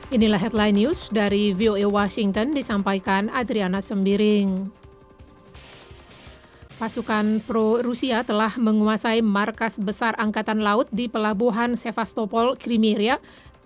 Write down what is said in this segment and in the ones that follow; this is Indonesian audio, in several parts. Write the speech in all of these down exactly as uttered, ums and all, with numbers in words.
Inilah headline news dari V O A Washington, disampaikan Adriana Sembiring. Pasukan pro-Rusia telah menguasai markas besar Angkatan Laut di pelabuhan Sevastopol, Crimea,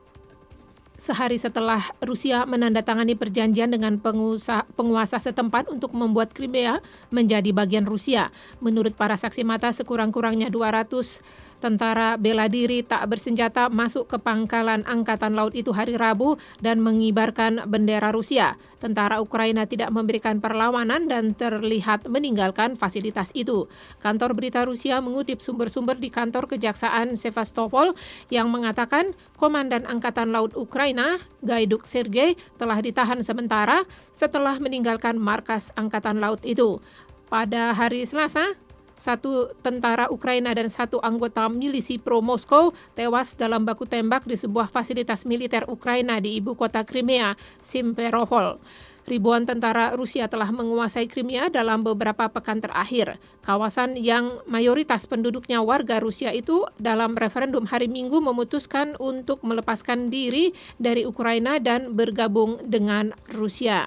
sehari setelah Rusia menandatangani perjanjian dengan pengusaha, penguasa setempat untuk membuat Crimea menjadi bagian Rusia. Menurut para saksi mata, sekurang-kurangnya dua ratus tentara bela diri tak bersenjata masuk ke pangkalan Angkatan Laut itu hari Rabu dan mengibarkan bendera Rusia. Tentara Ukraina tidak memberikan perlawanan dan terlihat meninggalkan fasilitas itu. Kantor berita Rusia mengutip sumber-sumber di kantor Kejaksaan Sevastopol yang mengatakan Komandan Angkatan Laut Ukraina, Gaiduk Sergei, telah ditahan sementara setelah meninggalkan markas Angkatan Laut itu. Pada hari Selasa, satu tentara Ukraina dan satu anggota milisi pro-Moskow tewas dalam baku tembak di sebuah fasilitas militer Ukraina di ibu kota Crimea, Simferopol. Ribuan tentara Rusia telah menguasai Crimea dalam beberapa pekan terakhir. Kawasan yang mayoritas penduduknya warga Rusia itu dalam referendum hari Minggu memutuskan untuk melepaskan diri dari Ukraina dan bergabung dengan Rusia.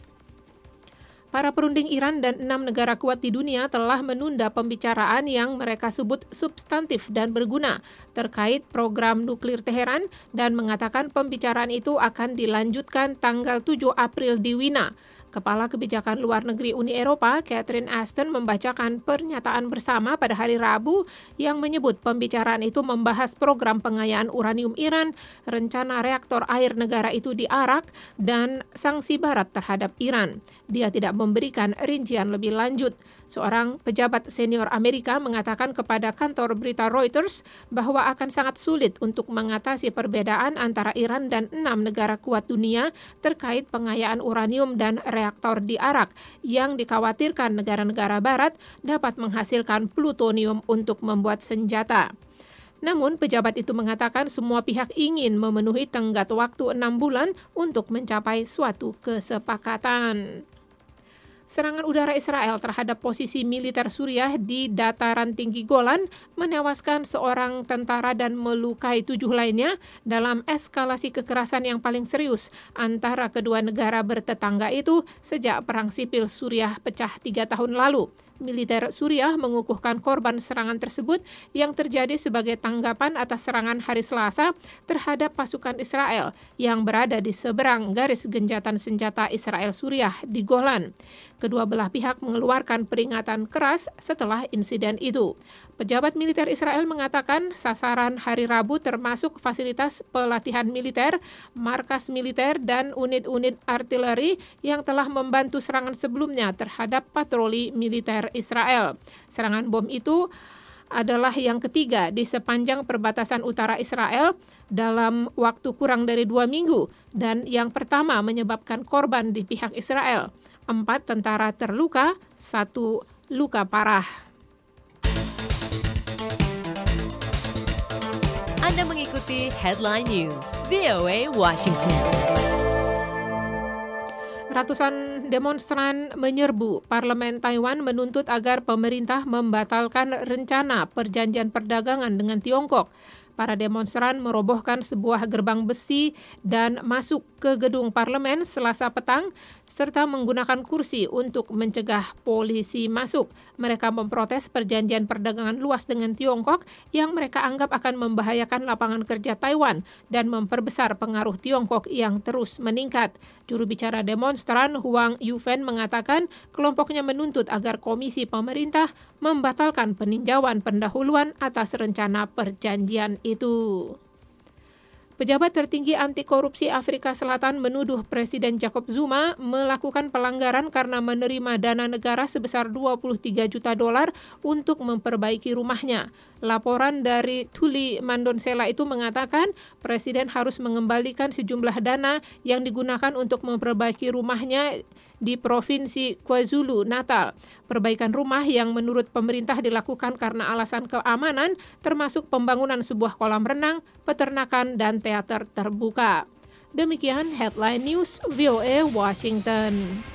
Para perunding Iran dan enam negara kuat di dunia telah menunda pembicaraan yang mereka sebut substantif dan berguna terkait program nuklir Teheran dan mengatakan pembicaraan itu akan dilanjutkan tanggal tujuh April di Wina. Kepala Kebijakan Luar Negeri Uni Eropa, Catherine Ashton, membacakan pernyataan bersama pada hari Rabu yang menyebut pembicaraan itu membahas program pengayaan uranium Iran, rencana reaktor air negara itu di Arak, dan sanksi Barat terhadap Iran. Dia tidak memberikan rincian lebih lanjut. Seorang pejabat senior Amerika mengatakan kepada kantor berita Reuters bahwa akan sangat sulit untuk mengatasi perbedaan antara Iran dan enam negara kuat dunia terkait pengayaan uranium dan reaktor di Arak yang dikhawatirkan negara-negara Barat dapat menghasilkan plutonium untuk membuat senjata. Namun, pejabat itu mengatakan semua pihak ingin memenuhi tenggat waktu enam bulan untuk mencapai suatu kesepakatan. Serangan udara Israel terhadap posisi militer Suriah di dataran tinggi Golan menewaskan seorang tentara dan melukai tujuh lainnya dalam eskalasi kekerasan yang paling serius antara kedua negara bertetangga itu sejak perang sipil Suriah pecah tiga tahun lalu. Militer Suriah mengukuhkan korban serangan tersebut yang terjadi sebagai tanggapan atas serangan hari Selasa terhadap pasukan Israel yang berada di seberang garis genjatan senjata Israel-Suriah di Golan. Kedua belah pihak mengeluarkan peringatan keras setelah insiden itu. Pejabat militer Israel mengatakan sasaran hari Rabu termasuk fasilitas pelatihan militer, markas militer, dan unit-unit artileri yang telah membantu serangan sebelumnya terhadap patroli militer Israel. Serangan bom itu adalah yang ketiga di sepanjang perbatasan utara Israel dalam waktu kurang dari dua minggu dan yang pertama menyebabkan korban di pihak Israel. Empat tentara terluka, satu luka parah. Anda mengikuti Headline News V O A Washington. Ratusan demonstran menyerbu Parlemen Taiwan menuntut agar pemerintah membatalkan rencana perjanjian perdagangan dengan Tiongkok. Para demonstran merobohkan sebuah gerbang besi dan masuk ke gedung parlemen Selasa petang serta menggunakan kursi untuk mencegah polisi masuk. Mereka memprotes perjanjian perdagangan luas dengan Tiongkok yang mereka anggap akan membahayakan lapangan kerja Taiwan dan memperbesar pengaruh Tiongkok yang terus meningkat. Juru bicara demonstran Huang Yufen mengatakan kelompoknya menuntut agar komisi pemerintah membatalkan peninjauan pendahuluan atas rencana perjanjian itu. Pejabat tertinggi anti korupsi Afrika Selatan menuduh Presiden Jacob Zuma melakukan pelanggaran karena menerima dana negara sebesar dua puluh tiga juta dolar untuk memperbaiki rumahnya. Laporan dari Thuli Mandonsela itu mengatakan Presiden harus mengembalikan sejumlah dana yang digunakan untuk memperbaiki rumahnya di Provinsi KwaZulu Natal. Perbaikan rumah yang menurut pemerintah dilakukan karena alasan keamanan, termasuk pembangunan sebuah kolam renang, peternakan, dan teater terbuka. Demikian Headline News V O A Washington.